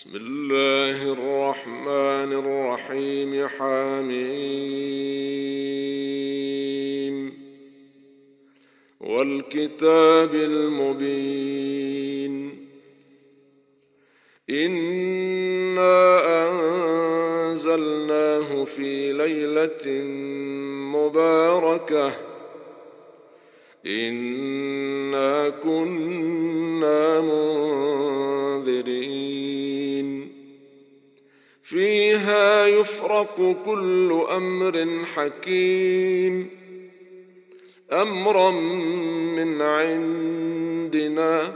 بسم الله الرحمن الرحيم. حميم والكتاب المبين. إنا أنزلناه في ليلة مباركة إنا كنا منذرين فيها يفرق كل أمر حكيم أمرا من عندنا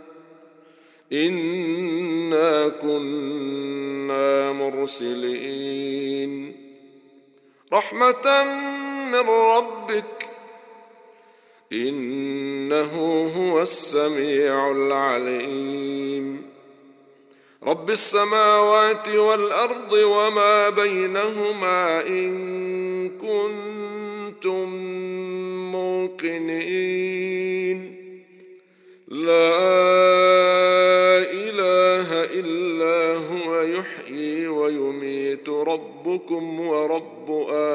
إنا كنا مرسلين رحمة من ربك إنه هو السميع العليم رب السماوات والأرض وما بينهما إن كنتم موقنين لا إله إلا هو يحيي ويميت ربكم ورب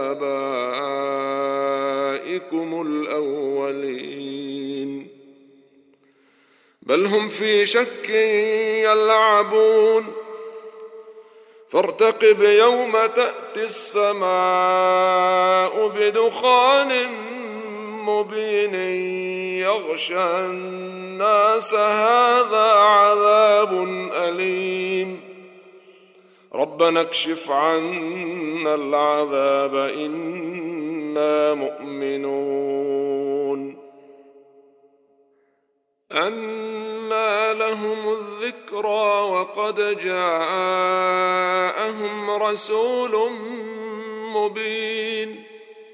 آبائكم الأولين بل هم في شك يلعبون فارتقب يوم تأتي السماء بدخان مبين يغشى الناس هذا عذاب أليم ربنا اكشف عنا العذاب إنا مؤمنون أنى لهم الذكرى وقد جاءهم رسول مبين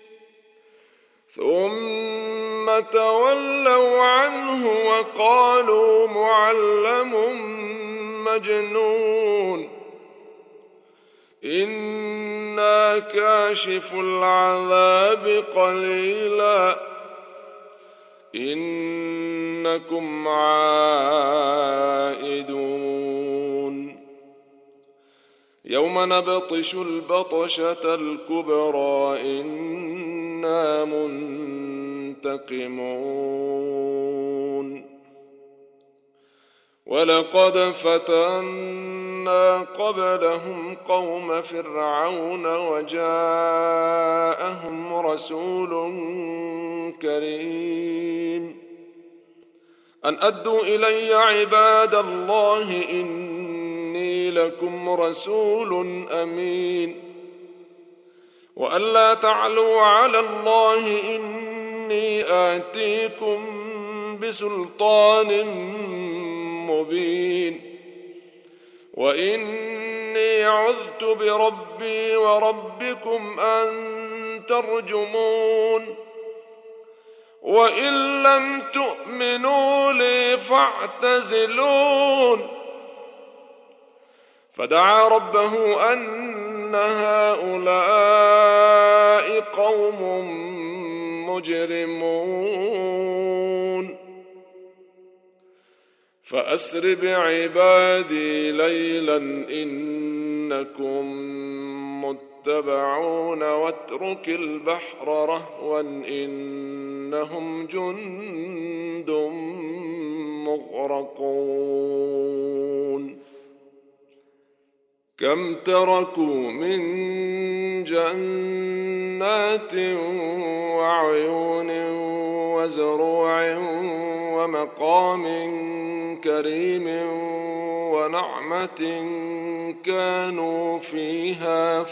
ثم تولوا عنه وقالوا معلم مجنون إنا كاشف العذاب قليلا إنكم عائدون يوم نبطش البطشة الكبرى إنا منتقمون ولقد فتنا قبلهم قوم فرعون وجاءهم رسول كريم أن أدوا إلي عباد الله إني لكم رسول أمين وأن لا تعلوا على الله إني آتيكم بسلطان مبين وإني عذت بربي وربكم أن ترجمون وإن لم تؤمنوا لي فاعتزلون فدعا ربه أن هؤلاء قوم مجرمون فأسر بعبادي ليلا إنكم متبعون واترك البحر رهوا إنهم جند مغرقون كم تركوا من جنات وعيون وزروع ومقام كريم ونعمة كانوا فيها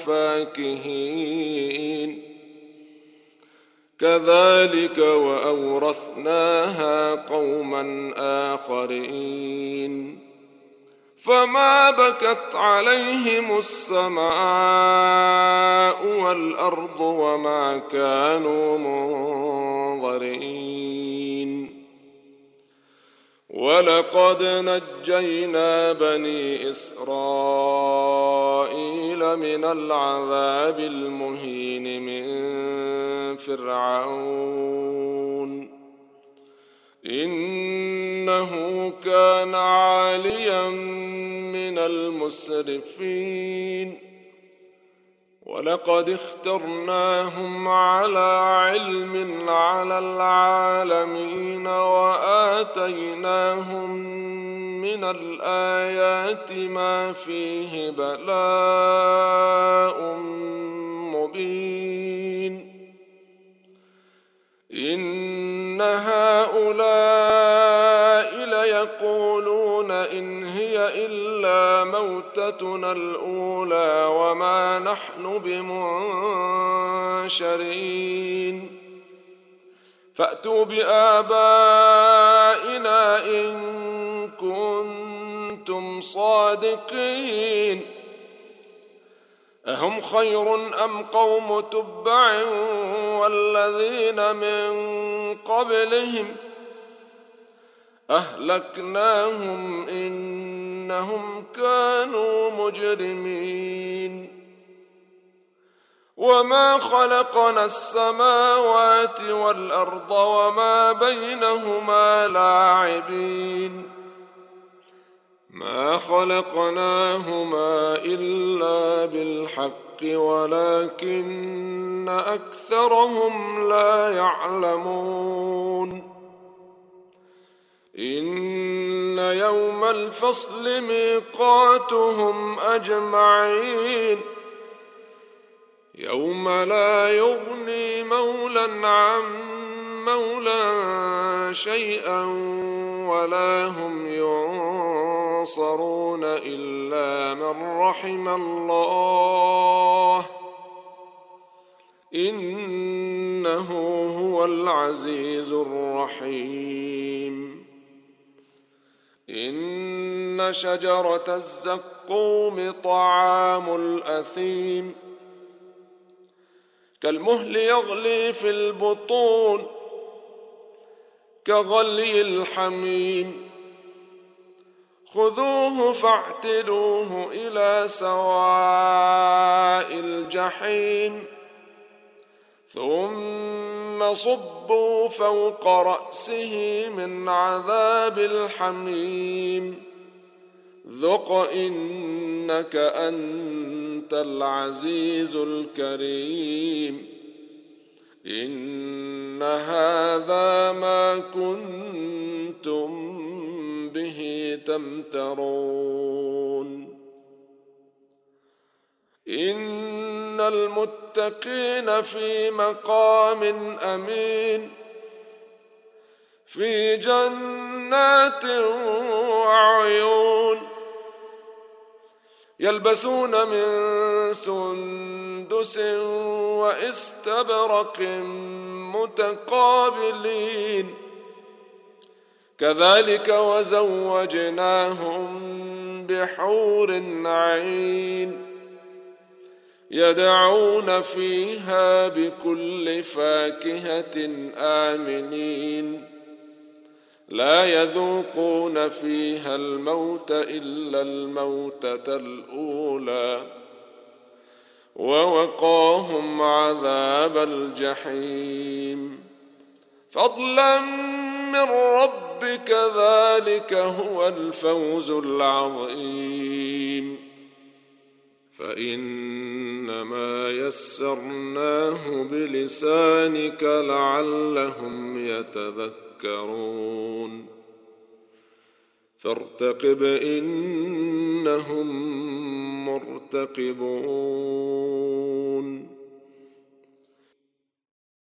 فاكهين كذلك وأورثناها قوما آخرين فما بكت عليهم السماء والأرض وما كانوا منظرين ولقد نجينا بني إسرائيل من العذاب المهين من فرعون إنه كان عاليا من المسرفين ولقد اخترناهم على علم على العالمين وآتيناهم من الآيات ما فيه بلاء مبين إن هؤلاء ليقولون إن هي إلا موتتنا الأولى وما نحن بمنشرين فأتوا بآبائنا إن كنتم صادقين أهم خير أم قوم تبع والذين من قبلهم أهلكناهم إنهم كانوا مجرمين وما خلقنا السماوات والأرض وما بينهما لاعبين ما خلقناهما إلا بالحق ولكن أكثرهم لا يعلمون إن يوم الفصل ميقاتهم أجمعين يوم لا يغني مولى عن مولى شيئا ولا هم ينصرون إلا من رحم الله إنه هو العزيز الرحيم إن شجرة الزقوم طعام الأثيم كالمهل يغلي في البطون كغلي الحميم خذوه فاعتلوه إلى سواء الجحيم ثم صبوا فوق رأسه من عذاب الحميم ذق إنك أنت العزيز الكريم إن هذا ما كنتم به تمترون إن المتقين في مقام أمين في جنات وعيون يلبسون من سندس واستبرق متقابلين كذلك وزوجناهم بحور عين يدعون فيها بكل فاكهة آمنين لا يذوقون فيها الموت إلا الموتة الأولى ووقاهم عذاب الجحيم فضلا من ربك ذلك هو الفوز العظيم فإنما يسرناه بلسانك لعلهم يتذكرون فارتقب إنهم مرتقبون